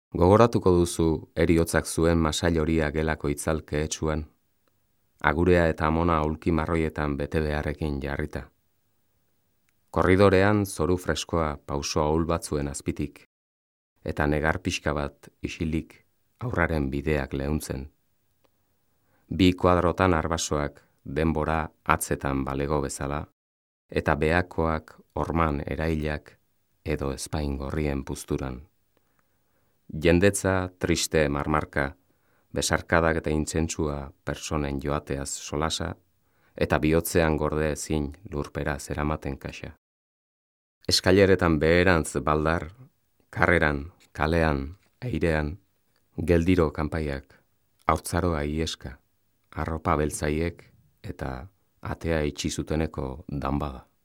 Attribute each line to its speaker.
Speaker 1: Gogoratuko duzu eriotzak zuen masail horia gelako itzalke etxuan, agurea eta amona aulki marroietan bete beharrekin jarrita. Korridorean zoru freskoa pauso ahul batzuen azpitik, eta negar pixka bat isilik aurraren bideak leuntzen. Bi kuadrotan arbasoak denbora atzetan balego bezala, eta behakoak orman erailak edo espain gorrien puzturan. Jendetza triste marmarka, besarkadak eta intzentsua personen joateaz solasa, eta bihotzean gorde ezin lurpera zeramaten kaxa. Eskaileretan beherantz baldar, karreran, kalean, airean, geldiro kanpaiak, haurtzaroa ieska, arropa beltzaiek eta atea itxi zuteneko danbaga.